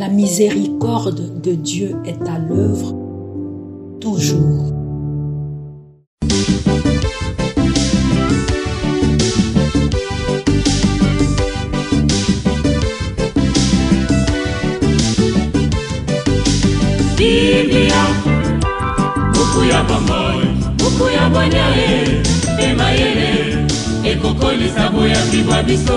La miséricorde de Dieu est à l'œuvre toujours. Biblia, buku ya bomoi, buku ya bonyae, emayele, ekokolisa boya bibwa biso.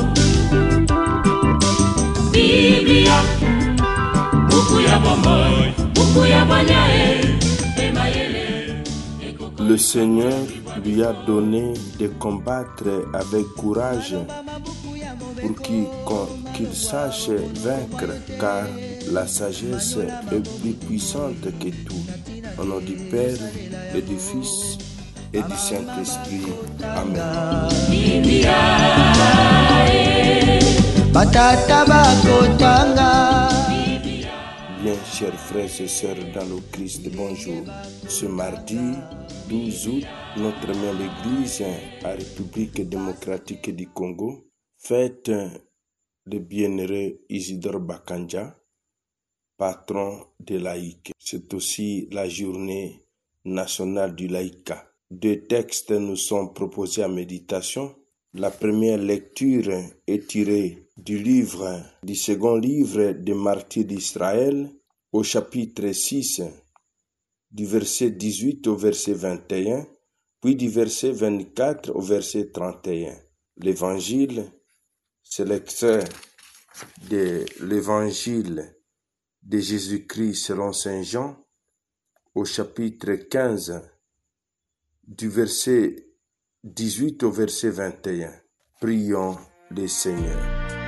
Biblia, buku ya bomoi, buku ya bonyae, emayele, Le Seigneur lui a donné de combattre avec courage pour qu'il sache vaincre, car la sagesse est plus puissante que tout. Au nom du Père et du Fils et du Saint-Esprit. Amen. Bien, chers frères et sœurs dans le Christ, bonjour. Ce mardi 12 août, notre mère l'Église à République démocratique du Congo fête le bienheureux Isidore Bakanja, patron des laïcs. C'est aussi la journée nationale du laïcat. Deux textes nous sont proposés à méditation. La première lecture est tirée du second livre des martyrs d'Israël, au chapitre 6, du verset 18 au verset 21, puis du verset 24 au verset 31. L'évangile, c'est l'extrait de l'évangile de Jésus-Christ selon Saint Jean, au chapitre 15, du verset 18 au verset 21. Prions le Seigneur.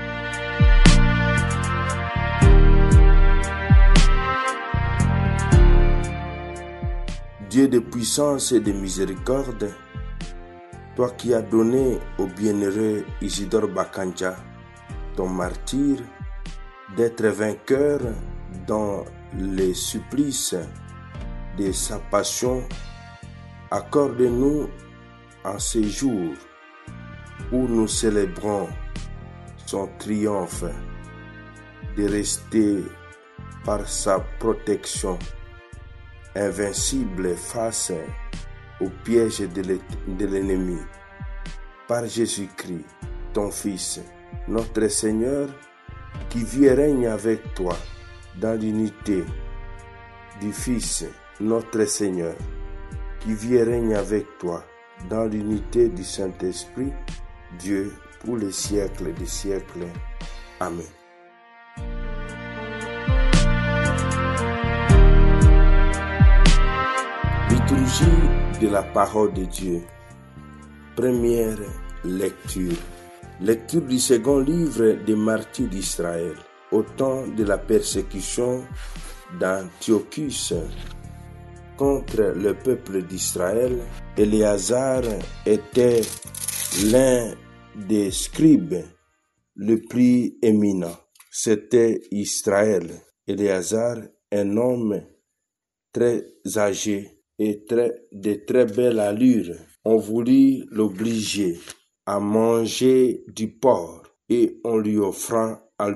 Dieu de puissance et de miséricorde, toi qui as donné au bienheureux Isidore Bakanja, ton martyr, d'être vainqueur dans les supplices de sa passion, accorde-nous en ces jours où nous célébrons son triomphe de rester par sa protection invincible face au piège de l'ennemi. Par Jésus-Christ, ton Fils, notre Seigneur, qui vit et règne avec toi dans l'unité du Fils, notre Seigneur, qui vit et règne avec toi dans l'unité du Saint-Esprit, Dieu, pour les siècles des siècles. Amen. Liturgie de la parole de Dieu. Première lecture. Lecture du second livre des martyrs d'Israël. Au temps de la persécution d'Antiochus contre le peuple d'Israël, Éléazar était l'un des scribes le plus éminent. C'était Israël. Éléazar, un homme très âgé et de très belle allure, ont voulu l'obliger à manger du porc et en lui ouvrant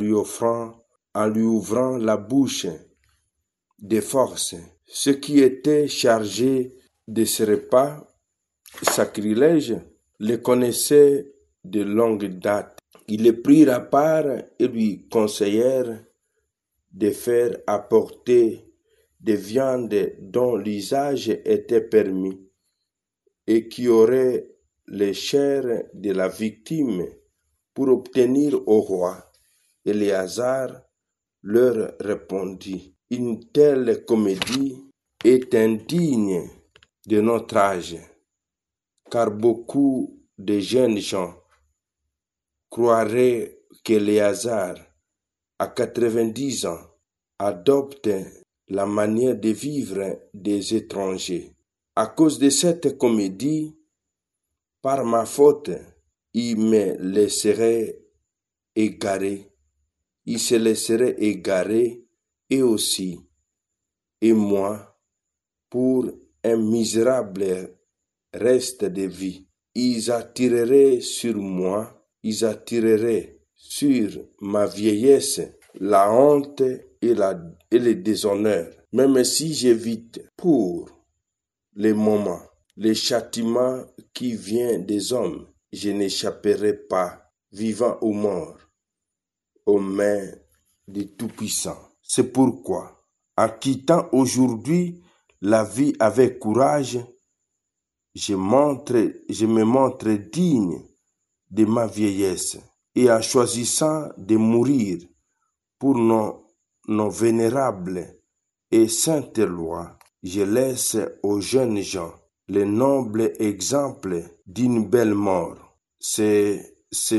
la bouche de force. Ceux qui étaient chargés de ce repas sacrilège le connaissaient de longue date. Ils le prirent à part et lui conseillèrent de faire apporter des viandes dont l'usage était permis et qui auraient les chairs de la victime pour obtenir au roi. Éléazar leur répondit: une telle comédie est indigne de notre âge, car beaucoup de jeunes gens croiraient qu'Éléazar, à 90 ans, adopte la manière de vivre des étrangers. À cause de cette comédie, par ma faute, il me laisserait égarer. Il se laisserait égarer et aussi, et moi, pour un misérable reste de vie. Ils attireraient sur moi, ils attireraient sur ma vieillesse la honte et le déshonneur. Même si j'évite pour les moments, les châtiments qui viennent des hommes, je n'échapperai pas, vivant ou mort, aux mains du Tout-Puissant. C'est pourquoi, en quittant aujourd'hui la vie avec courage, je me montre digne de ma vieillesse, et en choisissant de mourir pour nos vénérables et saintes lois, je laisse aux jeunes gens le noble exemple d'une belle mort. C'est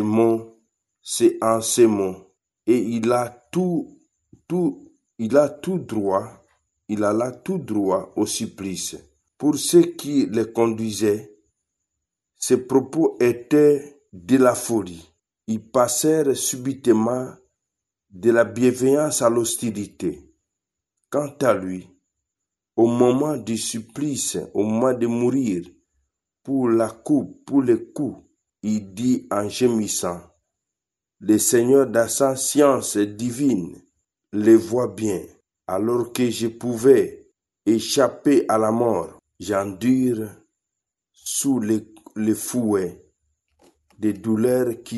en ces mots, et il a là tout droit au supplice. Pour ceux qui le conduisaient, ses propos étaient de la folie. Ils passèrent subitement de la bienveillance à l'hostilité. Quant à lui, au moment du supplice, au moment de mourir, pour les coups, il dit en gémissant, le Seigneur dans sa science divine le voit bien. Alors que je pouvais échapper à la mort, j'endure sous les fouets des douleurs qui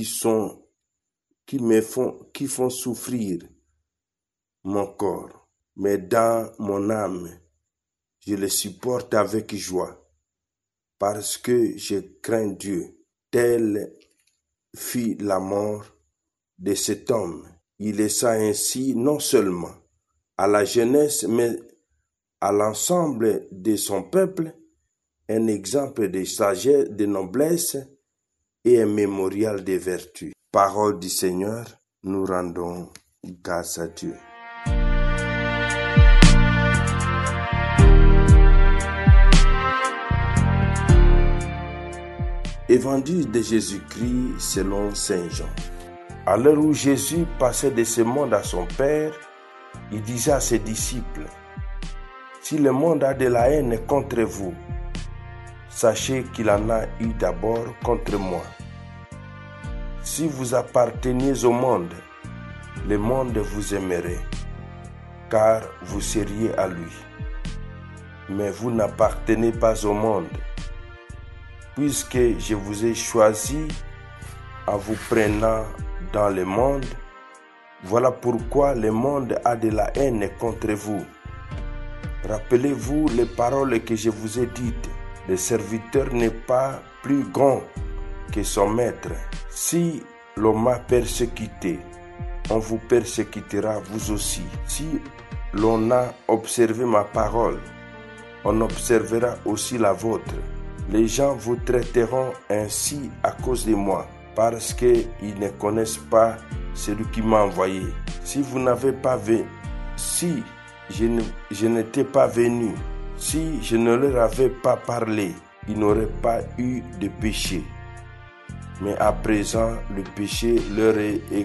font souffrir mon corps. Mais dans mon âme, je les supporte avec joie, parce que je crains Dieu. Telle fut la mort de cet homme. Il laissa ainsi non seulement à la jeunesse, mais à l'ensemble de son peuple, un exemple de sagesse, de noblesse et un mémorial de vertu. Parole du Seigneur, nous rendons grâce à Dieu. Évangile de Jésus-Christ selon Saint Jean. À l'heure où Jésus passait de ce monde à son Père, il disait à ses disciples, « Si le monde a de la haine contre vous, sachez qu'il en a eu d'abord contre moi. Si vous apparteniez au monde, le monde vous aimerait, car vous seriez à lui. Mais vous n'appartenez pas au monde, puisque je vous ai choisi en vous prenant dans le monde. Voilà pourquoi le monde a de la haine contre vous. Rappelez-vous les paroles que je vous ai dites. Le serviteur n'est pas plus grand que son maître. Si l'on m'a persécuté, on vous persécutera vous aussi. Si l'on a observé ma parole, on observera aussi la vôtre. Les gens vous traiteront ainsi à cause de moi, parce qu'ils ne connaissent pas celui qui m'a envoyé. Si je n'étais pas venu, si je ne leur avais pas parlé, ils n'auraient pas eu de péché. Mais à présent, le péché leur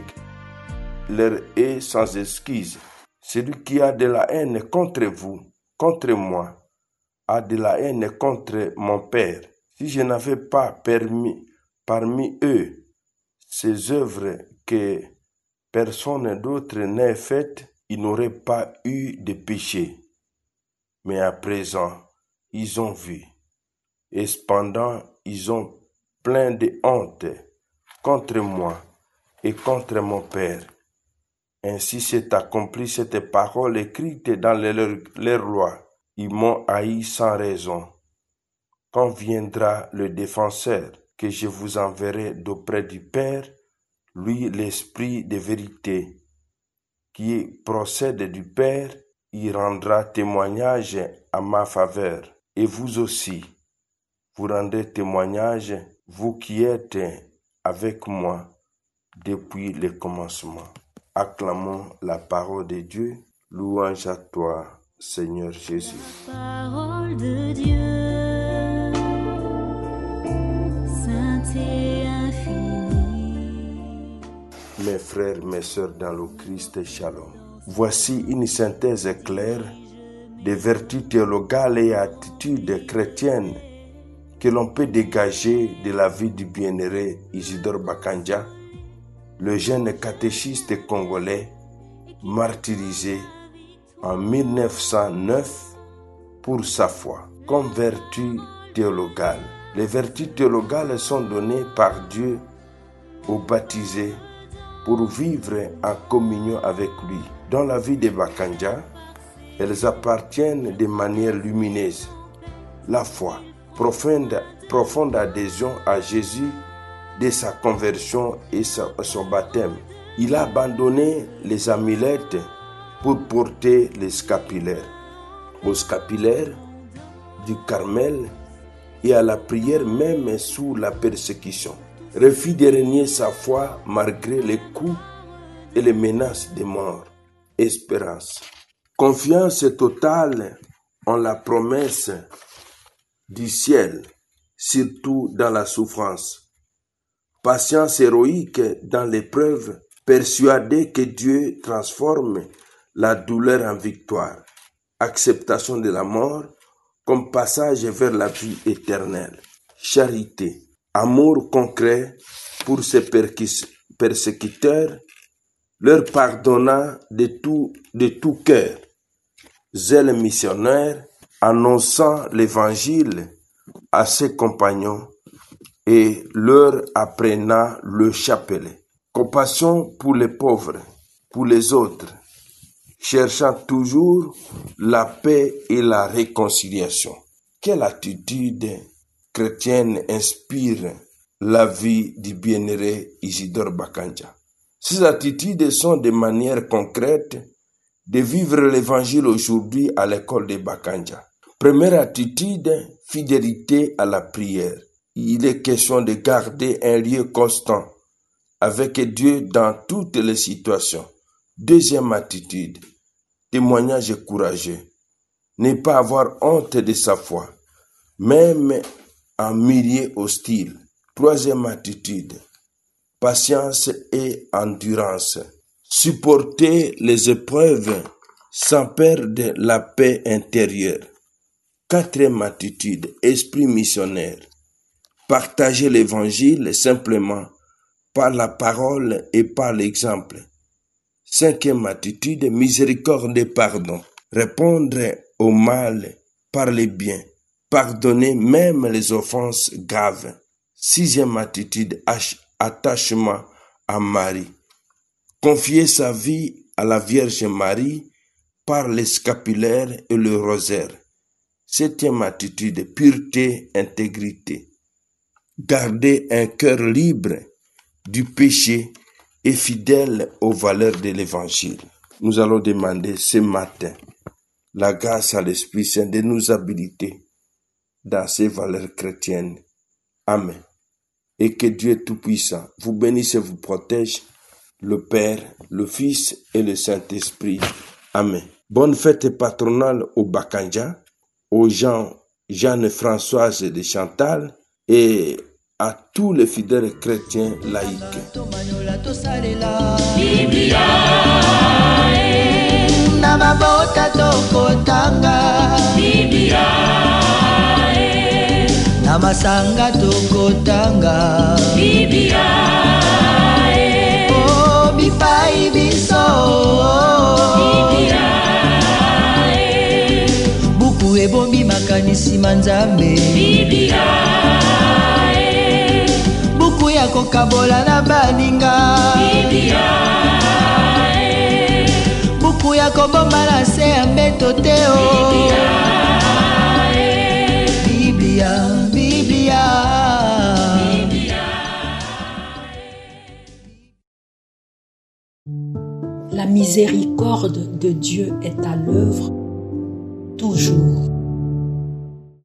est sans excuse. Celui qui a de la haine contre vous, contre moi, a de la haine contre mon Père. Si je n'avais pas permis parmi eux ces œuvres que personne d'autre n'ait faites, ils n'auraient pas eu de péché. Mais à présent, ils ont vu. Et cependant, ils ont plein de honte contre moi et contre mon Père. Ainsi s'est accomplie cette parole écrite dans leur loi. Ils m'ont haï sans raison. Quand viendra le défenseur que je vous enverrai d'auprès du Père, lui l'Esprit de vérité, qui procède du Père, il rendra témoignage à ma faveur. Et vous aussi, vous rendez témoignage, vous qui êtes avec moi depuis le commencement. Acclamons la parole de Dieu. Louange à toi, Seigneur Jésus. La parole de Dieu, sainte et infinie. Mes frères, mes sœurs dans le Christ, shalom. Voici une synthèse claire des vertus théologales et attitudes chrétiennes que l'on peut dégager de la vie du bienheureux Isidore Bakanja, le jeune catéchiste congolais martyrisé en 1909 pour sa foi. Comme vertu théologale, les vertus théologales sont données par Dieu aux baptisés pour vivre en communion avec lui. Dans la vie des Bakanja, elles appartiennent de manière lumineuse. La foi, profonde adhésion à Jésus dès sa conversion et son baptême. Il a abandonné les amulettes pour porter les scapulaires. Au scapulaire du Carmel et à la prière même sous la persécution. Refus de renier sa foi malgré les coups et les menaces de mort. Espérance. Confiance totale en la promesse du ciel, surtout dans la souffrance. Patience héroïque dans l'épreuve, persuadé que Dieu transforme la douleur en victoire. Acceptation de la mort comme passage vers la vie éternelle. Charité, amour concret pour ses persécuteurs, leur pardonnant de tout cœur. Zèle missionnaire, annonçant l'évangile à ses compagnons et leur apprenant le chapelet. Compassion pour les pauvres, pour les autres, cherchant toujours la paix et la réconciliation. Quelle attitude chrétienne inspire la vie du bienheureux Isidore Bakanja? Ces attitudes sont des manières concrètes de vivre l'évangile aujourd'hui à l'école de Bakanja. Première attitude, fidélité à la prière. Il est question de garder un lien constant avec Dieu dans toutes les situations. Deuxième attitude, témoignage courageux. Ne pas avoir honte de sa foi, même en milieu hostile. Troisième attitude, patience et endurance. Supporter les épreuves sans perdre la paix intérieure. Quatrième attitude, esprit missionnaire. Partager l'évangile simplement par la parole et par l'exemple. Cinquième attitude, miséricorde et pardon. Répondre au mal par les biens. Pardonner même les offenses graves. Sixième attitude, attachement à Marie. Confier sa vie à la Vierge Marie par les scapulaires et le rosaire. Septième attitude, pureté, intégrité. Garder un cœur libre du péché et fidèle aux valeurs de l'Évangile. Nous allons demander ce matin la grâce à l'Esprit Saint de nous habiliter dans ces valeurs chrétiennes. Amen. Et que Dieu Tout-Puissant vous bénisse et vous protège, le Père, le Fils et le Saint-Esprit. Amen. Bonne fête patronale aux Bakanja, aux gens Jeanne Françoise de Chantal et à tous les fidèles chrétiens laïcs. Namasanga tokotanga Biblia oh bipai biso Biblia buku ebombi makanisi manzambe Biblia buku ya kokabola na baninga Biblia buku ya kobomba na se ya mbeto te o La miséricorde de Dieu est à l'œuvre toujours.